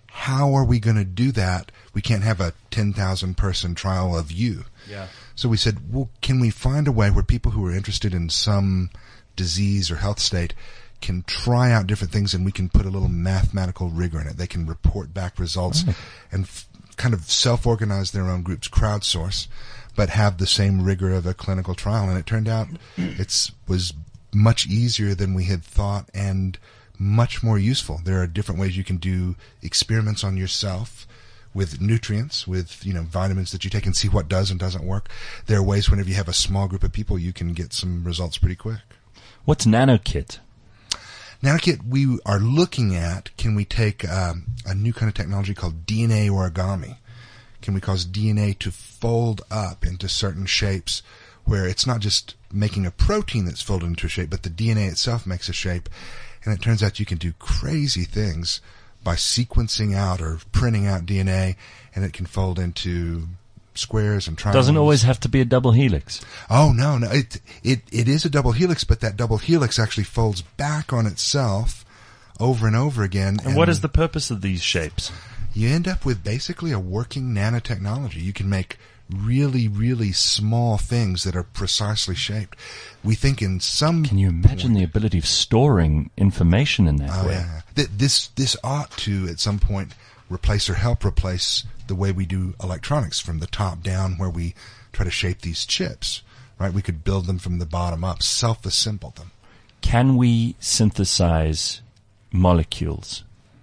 how are we going to do that? We can't have a ten thousand person trial of you. Yeah. So we said, well, can we find a way where people who are interested in some disease or health state can try out different things, and we can put a little mathematical rigor in it. They can report back results Right. and f- kind of self-organize their own groups, crowdsource, but have the same rigor of a clinical trial. And it turned out it's was much easier than we had thought and much more useful. There are different ways you can do experiments on yourself with nutrients, with, you know, vitamins that you take and see what does and doesn't work. There are ways whenever you have a small group of people, you can get some results pretty quick. What's NanoKit? NanoKit, we are looking at, can we take um, a new kind of technology called D N A origami? Can we cause D N A to fold up into certain shapes where it's not just making a protein that's folded into a shape, but the D N A itself makes a shape? And it turns out you can do crazy things by sequencing out or printing out D N A, and it can fold into squares and triangles. Doesn't always have to be a double helix. Oh, no, no. It, it, it is a double helix, but that double helix actually folds back on itself over and over again. And what is the purpose of these shapes? You end up with basically a working nanotechnology. You can make really, really small things that are precisely shaped. We think in some... Can you imagine the ability of storing information in that Oh, way? yeah. Th- This, this ought to, at some point, replace or help replace the way we do electronics from the top down, where we try to shape these chips, right? We could build them from the bottom up, self-assemble them. Can we synthesize molecules?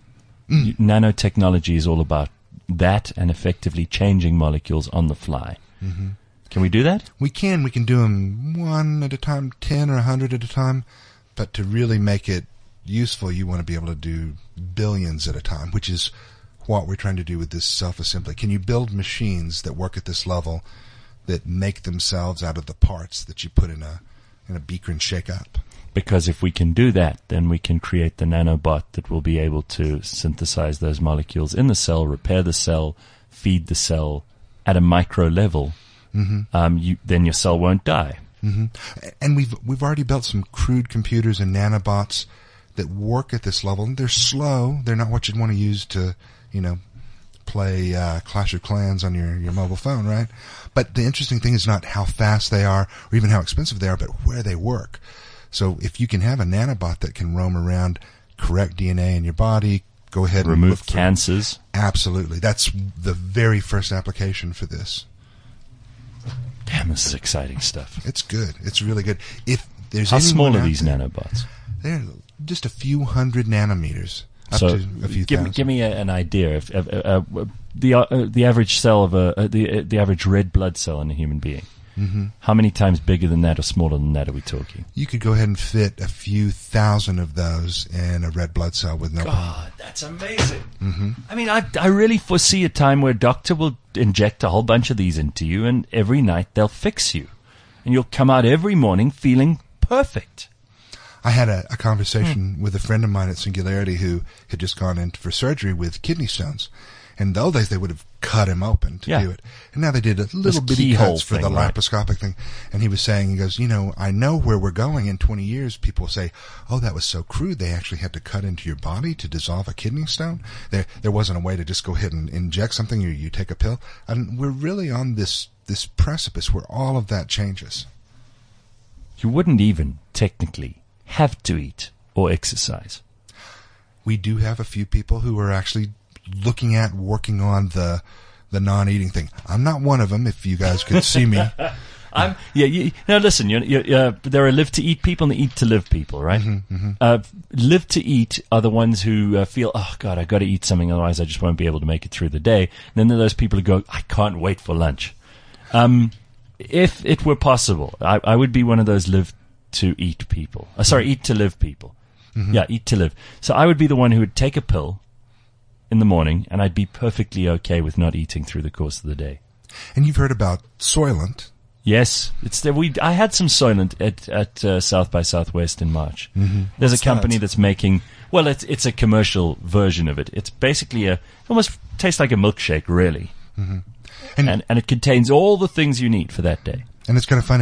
Mm. Nanotechnology is all about that and effectively changing molecules on the fly. Mm-hmm. Can we do that? We can. We can do them one at a time, ten or a hundred at a time. But to really make it useful, you want to be able to do billions at a time, which is what we're trying to do with this self-assembly. Can you build machines that work at this level that make themselves out of the parts that you put in a in a beaker and shake up? Because if we can do that, then we can create the nanobot that will be able to synthesize those molecules in the cell, repair the cell, feed the cell at a micro level. Mm-hmm. Um, you, then your cell won't die. Mm-hmm. And we've we've already built some crude computers and nanobots that work at this level. They're slow. They're not what you'd want to use to, you know, play uh, Clash of Clans on your, your mobile phone, right? But the interesting thing is not how fast they are or even how expensive they are, but where they work. So if you can have a nanobot that can roam around, correct D N A in your body, go ahead and Remove look for- cancers. Absolutely. That's the very first application for this. Damn, this is exciting stuff. It's good. It's really good. If there's How anyone small are out these there- nanobots? They're just a few hundred nanometers, up So to a few give me, thousand. give me a, an idea. If, uh, uh, uh, the uh, the average cell of a uh, the uh, the average red blood cell in a human being. Mm-hmm. How many times bigger than that or smaller than that are we talking? You could go ahead and fit a few thousand of those in a red blood cell with no problem. God, that's amazing. Mm-hmm. I mean, I I really foresee a time where a doctor will inject a whole bunch of these into you, and every night they'll fix you, and you'll come out every morning feeling perfect. I had a, a conversation mm. with a friend of mine at Singularity who had just gone in for surgery with kidney stones. And in the old days, they would have cut him open to yeah. do it. And now they did a little This bitty keyhole cuts for thing, the right? laparoscopic thing. And he was saying, he goes, you know, I know where we're going in twenty years. People will say, oh, that was so crude. They actually had to cut into your body to dissolve a kidney stone. There, there wasn't a way to just go ahead and inject something or you take a pill. And we're really on this, this precipice where all of that changes. You wouldn't even technically have to eat or exercise. We do have a few people who are actually looking at working on the the non-eating thing. I'm not one of them. If you guys could see me, I'm yeah. You, now listen, you, you, uh, there are live to eat people and eat to live people, right? Mm-hmm, mm-hmm. Uh, live to eat are the ones who uh, feel, oh God, I got to eat something, otherwise I just won't be able to make it through the day. And then there are those people who go, I can't wait for lunch. Um, if it were possible, I, I would be one of those live to eat people. Uh, sorry, eat to live people. Mm-hmm. Yeah, eat to live. So I would be the one who would take a pill in the morning, and I'd be perfectly okay with not eating through the course of the day. And you've heard about Soylent. Yes, it's there. We I had some Soylent at at uh, South by Southwest in March. Mm-hmm. There's What's a company that? that's making. Well, it's it's a commercial version of it. It's basically a it almost tastes like a milkshake, really, Mm-hmm. And, and and it contains all the things you need for that day. and it's kind of funny.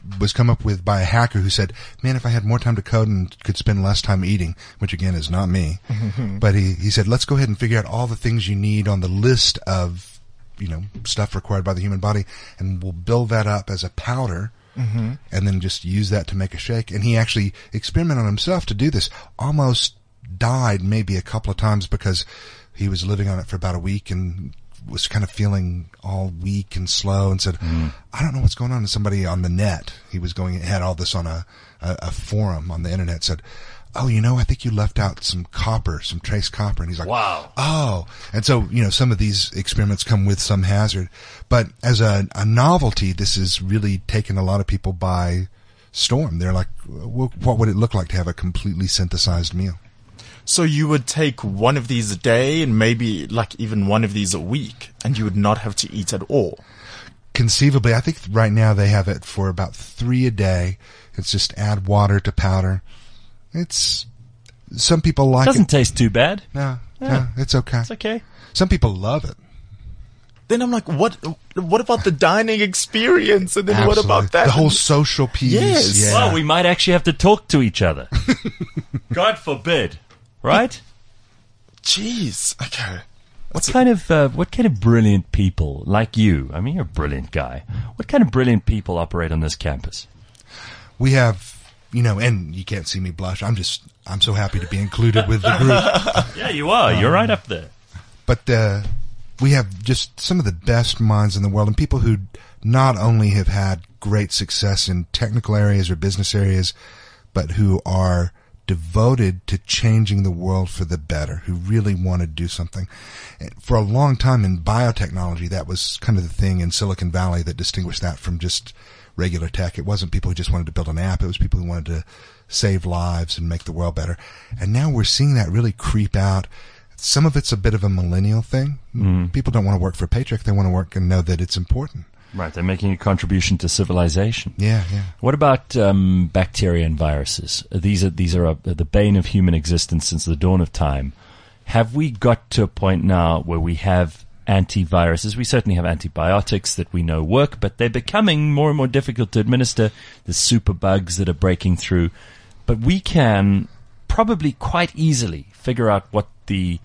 was come up with by a hacker who said, man, if I had more time to code and could spend less time eating, which again is not me, but he, he said, let's go ahead and figure out all the things you need on the list of, you know, stuff required by the human body, and we'll build that up as a powder. Mm-hmm. And then just use that to make a shake. And he actually experimented on himself to do this. Almost died maybe a couple of times because he was living on it for about a week and was kind of feeling all weak and slow and said, mm. I don't know what's going on. And somebody on the net, he was going, had all this on a, a, a forum on the internet, said, oh, you know, I think you left out some copper, some trace copper. And he's like, wow. Oh. And so, you know, some of these experiments come with some hazard. But as a, a novelty, this has really taken a lot of people by storm. They're like, what would it look like to have a completely synthesized meal? So you would take one of these a day and maybe like even one of these a week, and you would not have to eat at all. Conceivably, I think right now they have it for about three a day. It's just add water to powder. It's, some people like it. Doesn't it. taste too bad. No, yeah. no, it's okay. It's okay. Some people love it. Then I'm like, what, what about the dining experience? And then Absolutely. What about that? The whole social piece. Yes. Yeah. Well, we might actually have to talk to each other. God forbid. Right? Jeez. Okay. What kind of uh, what kind of brilliant people like you? I mean, you're a brilliant guy. What kind of brilliant people operate on this campus? We have, you know, and you can't see me blush. I'm just, I'm so happy to be included with the group. Yeah, you are. You're right up there. But uh, we have just some of the best minds in the world, and people who not only have had great success in technical areas or business areas, but who are devoted to changing the world for the better, who really want to do something. For a long time in biotechnology, that was kind of the thing in Silicon Valley that distinguished that from just regular tech. It wasn't people who just wanted to build an app. It was people who wanted to save lives and make the world better. And now we're seeing that really creep out. Some of it's a bit of a millennial thing. Mm. People don't want to work for a paycheck. They want to work and know that it's important. Right, they're making a contribution to civilization. Yeah, yeah. What about um, bacteria and viruses? These are these are a, the bane of human existence since the dawn of time. Have we got to a point now where we have antiviruses? We certainly have antibiotics that we know work, but they're becoming more and more difficult to administer. The superbugs that are breaking through. But we can probably quite easily figure out what the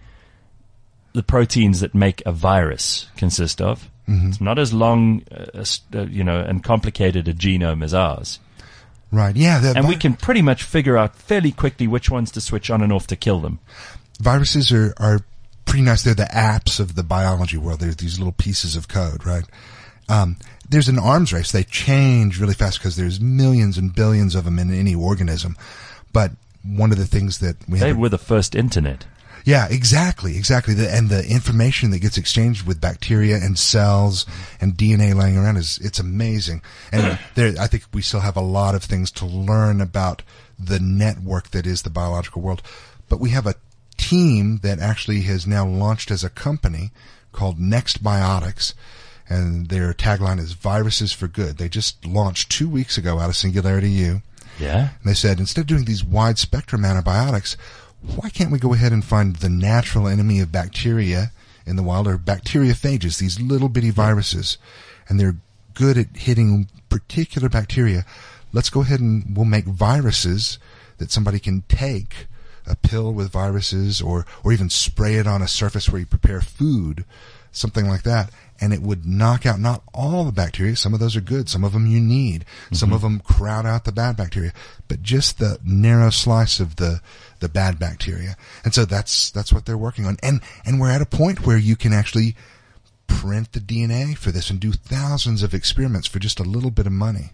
the proteins that make a virus consist of. Mm-hmm. It's not as long, uh, uh, you know, and complicated a genome as ours. Right, yeah. And vi- we can pretty much figure out fairly quickly which ones to switch on and off to kill them. Viruses are, are pretty nice. They're the apps of the biology world. They're these little pieces of code, right? Um, there's an arms race. They change really fast because there's millions and billions of them in any organism. But one of the things that we they have... They were the first internet. Yeah, exactly, exactly. The, and the information that gets exchanged with bacteria and cells and D N A laying around is, it's amazing. And there, I think we still have a lot of things to learn about the network that is the biological world. But we have a team that actually has now launched as a company called Next Biotics, and their tagline is Viruses for Good. They just launched two weeks ago out of Singularity U. Yeah. And they said, instead of doing these wide spectrum antibiotics, why can't we go ahead and find the natural enemy of bacteria in the wild, or bacteriophages, these little bitty viruses, and they're good at hitting particular bacteria. Let's go ahead and we'll make viruses that somebody can take, a pill with viruses, or, or even spray it on a surface where you prepare food, something like that. And it would knock out not all the bacteria. Some of those are good. Some of them you need. Mm-hmm. Some of them crowd out the bad bacteria. But just the narrow slice of the, the bad bacteria. And so that's, that's what they're working on. And, and we're at a point where you can actually print the D N A for this and do thousands of experiments for just a little bit of money.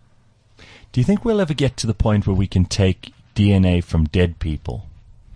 Do you think we'll ever get to the point where we can take D N A from dead people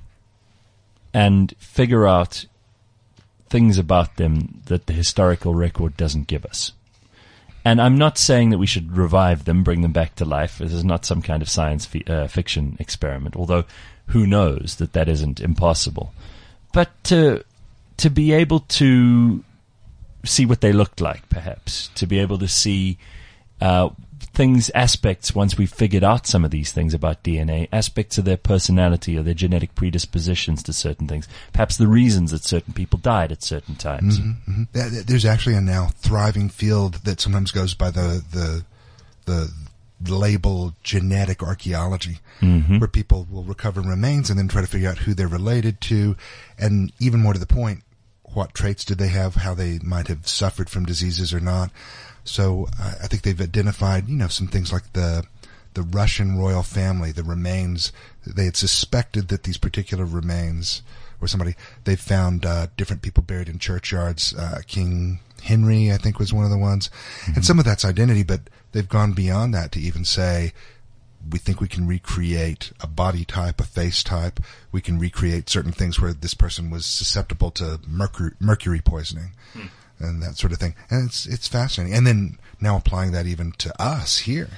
and figure out things about them that the historical record doesn't give us? And I'm not saying that we should revive them, bring them back to life. This is not some kind of science fi- uh, fiction experiment, although who knows that that isn't impossible. But to, to be able to see what they looked like, perhaps, to be able to see uh, things, aspects, once we've figured out some of these things about D N A, aspects of their personality or their genetic predispositions to certain things, perhaps the reasons that certain people died at certain times. Mm-hmm, mm-hmm. There's actually a now thriving field that sometimes goes by the, the, the, label genetic archaeology, Mm-hmm. where people will recover remains and then try to figure out who they're related to, and even more to the point, what traits did they have, how they might have suffered from diseases or not. So uh, I think they've identified, you know, some things like the the Russian royal family, the remains. They had suspected that these particular remains, or somebody, they found uh, different people buried in churchyards. Uh, King Henry, I think, was one of the ones. Mm-hmm. And some of that's identity, but they've gone beyond that to even say, we think we can recreate a body type, a face type. We can recreate certain things where this person was susceptible to mercury, mercury poisoning hmm. and that sort of thing. And it's it's fascinating. And then now applying that even to us here.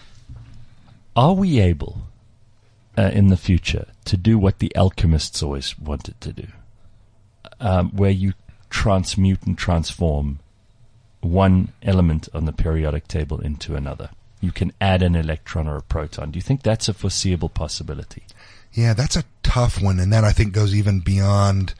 Are we able, uh, in the future, to do what the alchemists always wanted to do, um, where you transmute and transform one element on the periodic table into another? You can add an electron or a proton. Do you think that's a foreseeable possibility? Yeah, that's a tough one, and that I think goes even beyond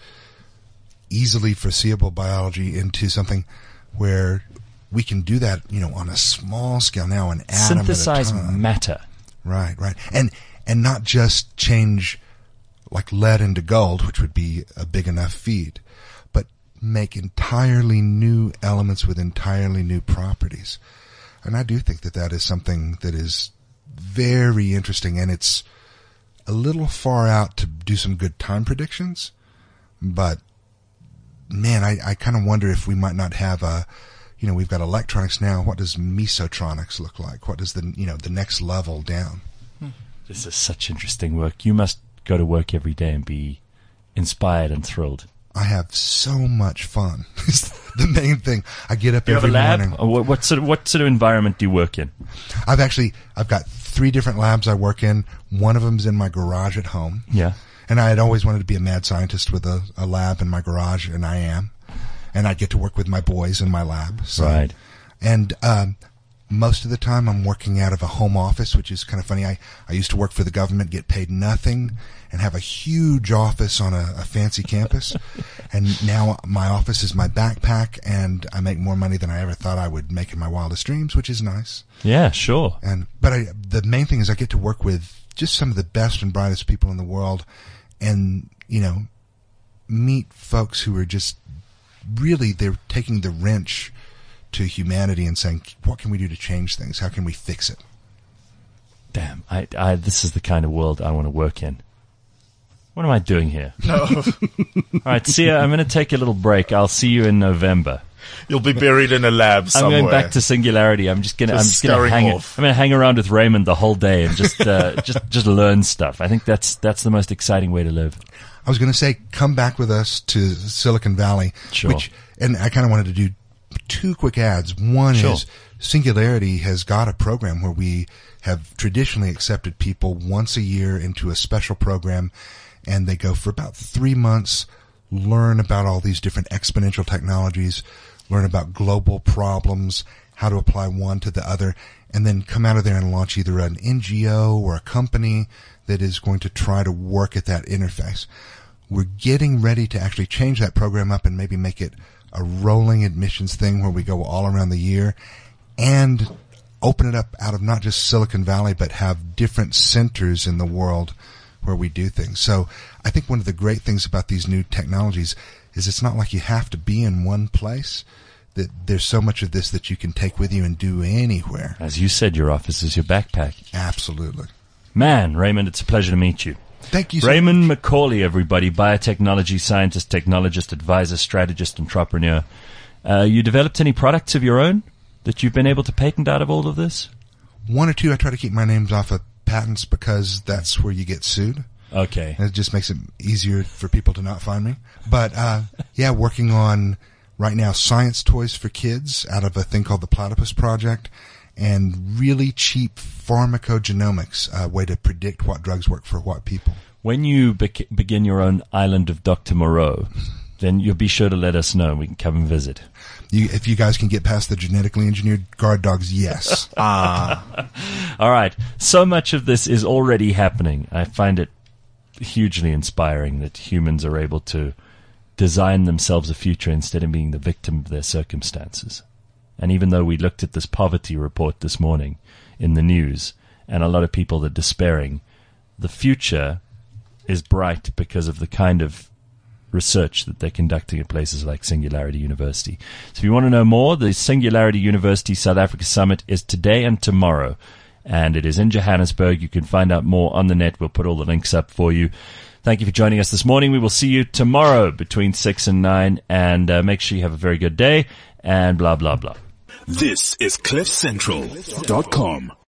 easily foreseeable biology into something where we can do that, you know, on a small scale now, an atom Synthesize at a time. matter. Right, right. And and not just change like lead into gold, which would be a big enough feat, but make entirely new elements with entirely new properties. And I do think that that is something that is very interesting, and it's a little far out to do some good time predictions, but man, I, I kind of wonder if we might not have a, you know, we've got electronics now. What does mesotronics look like? What does the, you know, the next level down? This is such interesting work. You must go to work every day and be inspired and thrilled. I have so much fun. It's the main thing. I get up Do you every have a lab? morning. Or what, what sort of what sort of environment do you work in? I've actually I've got three different labs I work in. One of them's in my garage at home. Yeah. And I had always wanted to be a mad scientist with a, a lab in my garage, and I am. And I get to work with my boys in my lab. So. Right. And um, most of the time I'm working out of a home office, which is kind of funny. I, I used to work for the government, get paid nothing, and have a huge office on a, a fancy campus. And now my office is my backpack, and I make more money than I ever thought I would make in my wildest dreams, which is nice. Yeah, sure. And but I, the main thing is I get to work with just some of the best and brightest people in the world, and, you know, meet folks who are just really, they're taking the wrench to humanity and saying, what can we do to change things? How can we fix it? Damn, I, I, this is the kind of world I want to work in. What am I doing here? No. All right, Sia, I'm going to take a little break. I'll see you in November. You'll be buried in a lab somewhere. I'm going back to Singularity. I'm just going to, I'm Just just going to scurrying hang, off. I'm going to hang around with Raymond the whole day and just, uh, just, just learn stuff. I think that's, that's the most exciting way to live. I was going to say, come back with us to Silicon Valley. Sure. Which, and I kind of wanted to do two quick ads. One Sure. is Singularity has got a program where we have traditionally accepted people once a year into a special program, and they go for about three months, learn about all these different exponential technologies, learn about global problems, how to apply one to the other, and then come out of there and launch either an N G O or a company that is going to try to work at that interface. We're getting ready to actually change that program up and maybe make it a rolling admissions thing where we go all around the year and open it up out of not just Silicon Valley, but have different centers in the world where we do things. So I think one of the great things about these new technologies is it's not like you have to be in one place, that there's so much of this that you can take with you and do anywhere. As you said, your office is your backpack. Absolutely. Man, Raymond, it's a pleasure to meet you. Thank you so Raymond Macaulay, everybody, biotechnology scientist, technologist, advisor, strategist, entrepreneur. Uh, you developed any products of your own that you've been able to patent out of all of this? One or two, I try to keep my names off of patents because that's where you get sued. Okay. And it just makes it easier for people to not find me. But, uh, yeah, working on right now science toys for kids out of a thing called the Platypus Project, and really cheap pharmacogenomics, a way to predict what drugs work for what people. When you bec- begin your own island of Doctor Moreau, then you'll be sure to let us know and we can come and visit. You, if you guys can get past the genetically engineered guard dogs, yes. Ah. All right. So much of this is already happening. I find it hugely inspiring that humans are able to design themselves a future instead of being the victim of their circumstances. And even though we looked at this poverty report this morning in the news, and a lot of people are despairing. The future is bright because of the kind of research that they're conducting at places like Singularity University. So if you want to know more, the Singularity University South Africa Summit is today and tomorrow, and it is in Johannesburg. You can find out more on the net. We'll put all the links up for you. Thank you for joining us this morning. We will see you tomorrow between six and nine, and uh, make sure you have a very good day, and blah, blah, blah. This is cliff central dot com.